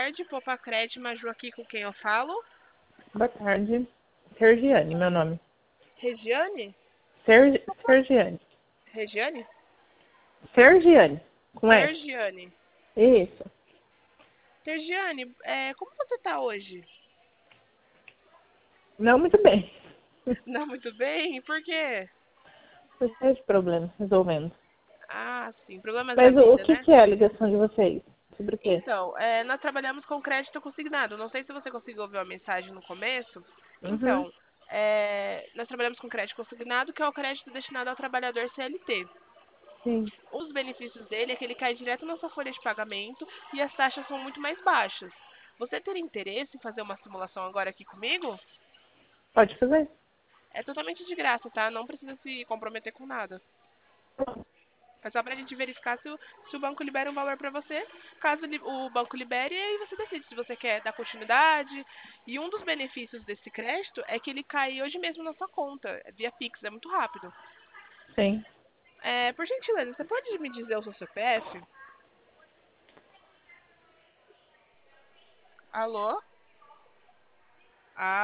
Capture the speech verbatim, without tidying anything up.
tarde, Popacred Maju aqui com quem eu falo. Boa tarde. Sergiane, meu nome. Regiane? Sergi... Sergiane. Regiane? Sergiane, com S. Sergiane. Isso. Sergiane, é, como você tá hoje? Não muito bem. Não muito bem? Por quê? Por esse problema, resolvendo. Ah, sim, problemas da Mas o, o vida, que, né? que é a ligação de vocês? Sobre o quê? Então, é, nós trabalhamos com crédito consignado. Não sei se você conseguiu ouvir a mensagem no começo. Uhum. Então, é, nós trabalhamos com crédito consignado, que é o crédito destinado ao trabalhador C L T. Sim. Um dos benefícios dele é que ele cai direto na sua folha de pagamento e as taxas são muito mais baixas. Você teria interesse em fazer uma simulação agora aqui comigo? Pode fazer? É totalmente de graça, tá? Não precisa se comprometer com nada. É só pra gente verificar se o, se o banco libera um valor pra você. Caso li- o banco libere, aí você decide se você quer dar continuidade. E um dos benefícios desse crédito é que ele cai hoje mesmo na sua conta, é via Pix, é muito rápido. Sim. É, por gentileza, você pode me dizer o seu C P F? Alô? Ah,